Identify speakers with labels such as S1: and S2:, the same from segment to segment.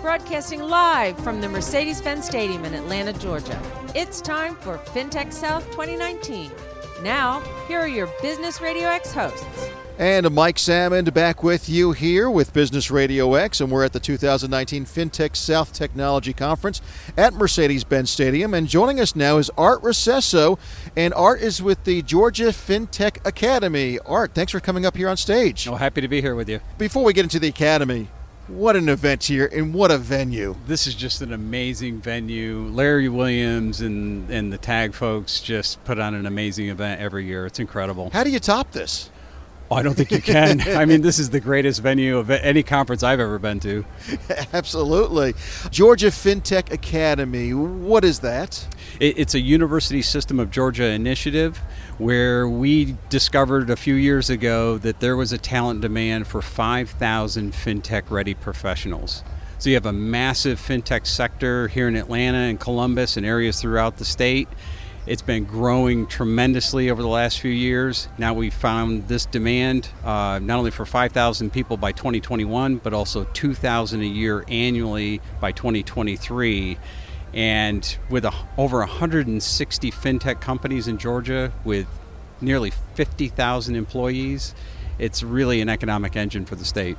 S1: Broadcasting live from the Mercedes-Benz Stadium in Atlanta, Georgia. It's time for FinTech South 2019. Now, here are your Business Radio X hosts.
S2: And Mike Salmond back with you here with Business Radio X, and we're at the 2019 FinTech South Technology Conference at Mercedes-Benz Stadium. And joining us now is Art Recesso, and Art is with the Georgia FinTech Academy. Art, thanks for coming up here on stage.
S3: Oh, happy to be here with you.
S2: Before we get into the Academy, what an event here, and what a venue.
S3: This is just an amazing venue. Larry Williams and the TAG folks just put on an amazing event every year. It's incredible.
S2: How do you top this?
S3: Oh, I don't think you can. I mean, this is the greatest venue of any conference I've ever been to.
S2: Absolutely. Georgia FinTech Academy, what is that?
S3: It's a University System of Georgia initiative where we discovered a few years ago that there was a talent demand for 5,000 FinTech-ready professionals. So you have a massive FinTech sector here in Atlanta and Columbus and areas throughout the state. It's been growing tremendously over the last few years. Now we found this demand not only for 5,000 people by 2021, but also 2,000 a year annually by 2023. And with over 160 FinTech companies in Georgia with nearly 50,000 employees, it's really an economic engine for the state.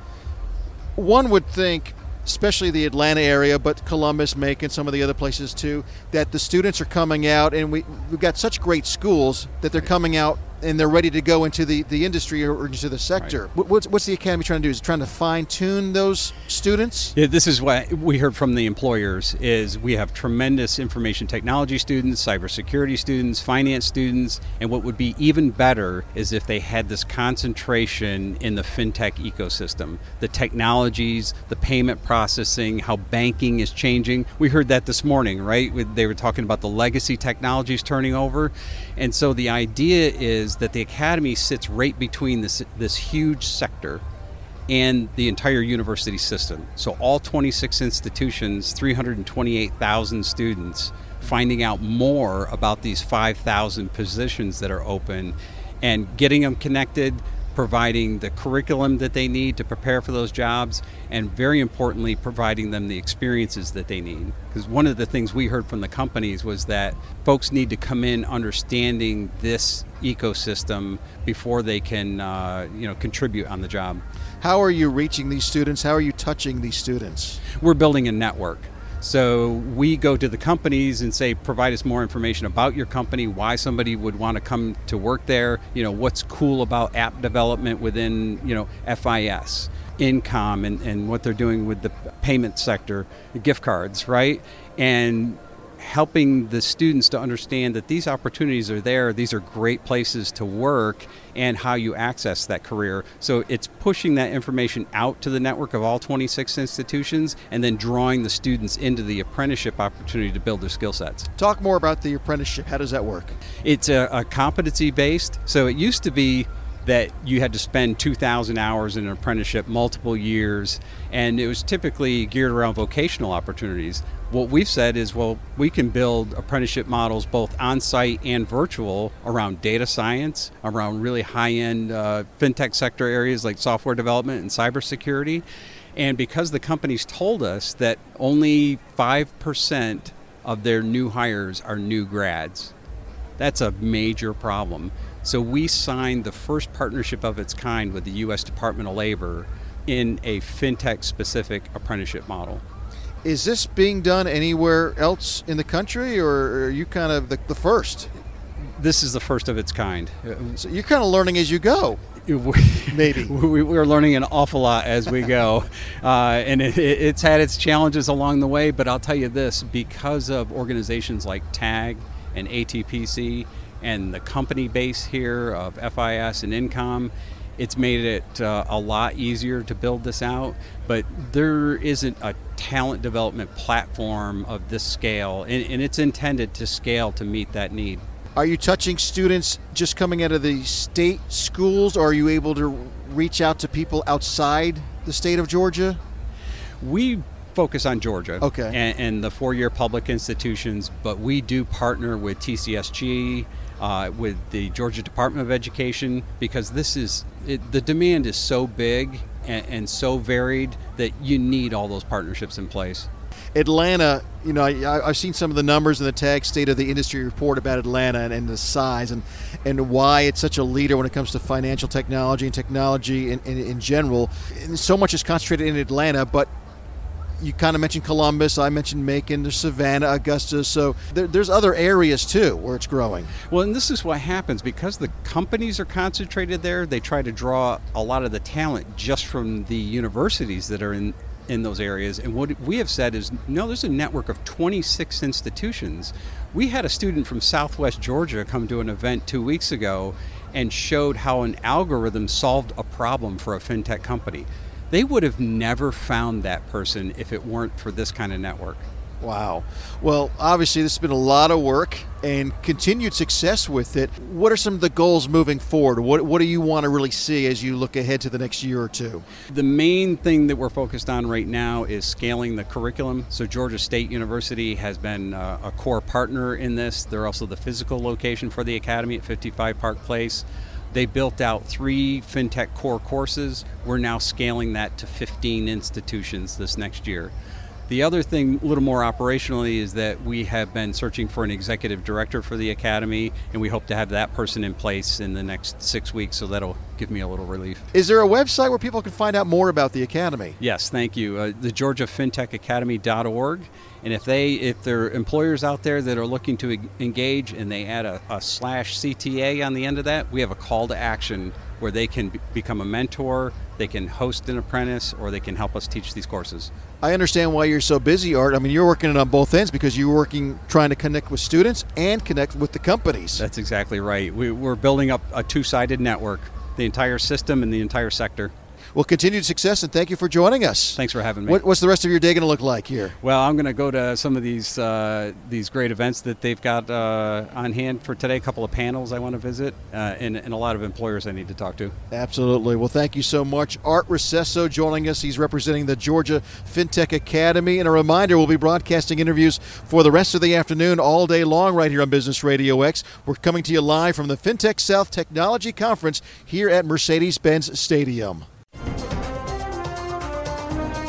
S2: One would think, especially the Atlanta area, but Columbus, Macon, some of the other places too, that the students are coming out, and we've got such great schools that they're coming out and they're ready to go into the industry or into the sector. Right. What's the Academy trying to do? Is it trying to fine-tune those students?
S3: Yeah, this is what we heard from the employers, is we have tremendous information technology students, cybersecurity students, finance students, and what would be even better is if they had this concentration in the FinTech ecosystem, the technologies, the payment processing, how banking is changing. We heard that this morning, right? They were talking about the legacy technologies turning over. And so the idea is that the Academy sits right between this huge sector and the entire university system. So all 26 institutions, 328,000 students, finding out more about these 5,000 positions that are open and getting them connected, providing the curriculum that they need to prepare for those jobs, and very importantly, providing them the experiences that they need. Because one of the things we heard from the companies was that folks need to come in understanding this ecosystem before they can contribute on the job.
S2: How are you reaching these students? How are you touching these students?
S3: We're building a network. So we go to the companies and say, provide us more information about your company, why somebody would want to come to work there, what's cool about app development within, FIS, Incom, and what they're doing with the payment sector, gift cards, right? And helping the students to understand that these opportunities are there, these are great places to work, and how you access that career. So it's pushing that information out to the network of all 26 institutions and then drawing the students into the apprenticeship opportunity to build their skill sets.
S2: Talk more about the apprenticeship. How does that work?
S3: It's a competency-based. So it used to be that you had to spend 2,000 hours in an apprenticeship, multiple years, and it was typically geared around vocational opportunities. What we've said is, well, we can build apprenticeship models both on-site and virtual around data science, around really high-end FinTech sector areas like software development and cybersecurity. And because the companies told us that only 5% of their new hires are new grads, that's a major problem. So we signed the first partnership of its kind with the U.S. Department of Labor in a FinTech-specific apprenticeship model.
S2: Is this being done anywhere else in the country, or are you kind of the first?
S3: This is the first of its kind.
S2: So you're kind of learning as you go. Maybe.
S3: We're learning an awful lot as we go. And it's had its challenges along the way, but I'll tell you this, because of organizations like TAG and ATPC and the company base here of FIS and Incom, it's made it a lot easier to build this out, but there isn't a talent development platform of this scale, and it's intended to scale to meet that need.
S2: Are you touching students just coming out of the state schools, or are you able to reach out to people outside the state of Georgia?
S3: We focus on Georgia and the four-year public institutions, but we do partner with TCSG, with the Georgia Department of Education, because the demand is so big and so varied that you need all those partnerships in place.
S2: Atlanta, I've seen some of the numbers in the TAG State of the Industry report about Atlanta and the size and why it's such a leader when it comes to financial technology and technology in general. And so much is concentrated in Atlanta, but you kind of mentioned Columbus, I mentioned Macon, there's Savannah, Augusta, so there's other areas too where it's growing.
S3: Well, and this is what happens because the companies are concentrated there. They try to draw a lot of the talent just from the universities that are in those areas. And what we have said is, no, there's a network of 26 institutions. We had a student from Southwest Georgia come to an event 2 weeks ago and showed how an algorithm solved a problem for a fintech company. They would have never found that person if it weren't for this kind of network.
S2: Wow. Well, obviously this has been a lot of work and continued success with it. What are some of the goals moving forward? What do you want to really see as you look ahead to the next year or two?
S3: The main thing that we're focused on right now is scaling the curriculum. So Georgia State University has been a core partner in this. They're also the physical location for the academy at 55 Park Place. They built out 3 FinTech core courses. We're now scaling that to 15 institutions this next year. The other thing, a little more operationally, is that we have been searching for an executive director for the academy, and we hope to have that person in place in the next 6 weeks, so that'll give me a little relief.
S2: Is there a website where people can find out more about the academy?
S3: Yes, thank you. The GeorgiaFintechAcademy.org. And if there are employers out there that are looking to engage and they add a /CTA on the end of that, we have a call to action where they can become a mentor, they can host an apprentice, or they can help us teach these courses.
S2: I understand why you're so busy, Art. I mean, you're working it on both ends because you're working trying to connect with students and connect with the companies.
S3: That's exactly right. We're building up a two-sided network, the entire system and the entire sector.
S2: Well, continued success, and thank you for joining us.
S3: Thanks for having me.
S2: What's the rest of your day going to look like here?
S3: Well, I'm going to go to some of these great events that they've got on hand for today, a couple of panels I want to visit, and a lot of employers I need to talk to.
S2: Absolutely. Well, thank you so much. Art Recesso joining us. He's representing the Georgia FinTech Academy. And a reminder, we'll be broadcasting interviews for the rest of the afternoon all day long right here on Business Radio X. We're coming to you live from the FinTech South Technology Conference here at Mercedes-Benz Stadium.